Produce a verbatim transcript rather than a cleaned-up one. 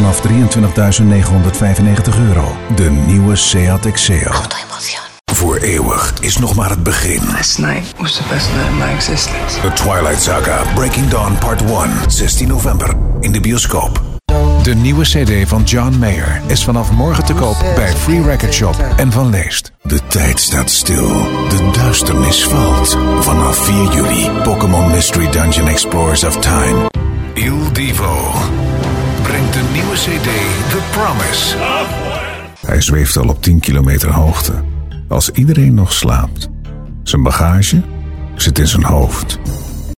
vanaf drieëntwintigduizend negenhonderdvijfennegentig euro. De nieuwe Seat Exeo. Voor eeuwig is nog maar het begin. Last night was the best night of my existence. The Twilight Saga Breaking Dawn Part één. zestien november in de bioscoop. De nieuwe cd van John Mayer is vanaf morgen te koop bij Free Record Shop en Van Leest. De tijd staat stil. De duisternis valt. Vanaf vier juli Pokémon Mystery Dungeon Explorers of Time. Il Divo brengt de nieuwe cd The Promise. Hij zweeft al op tien kilometer hoogte. Als iedereen nog slaapt. Zijn bagage zit in zijn hoofd.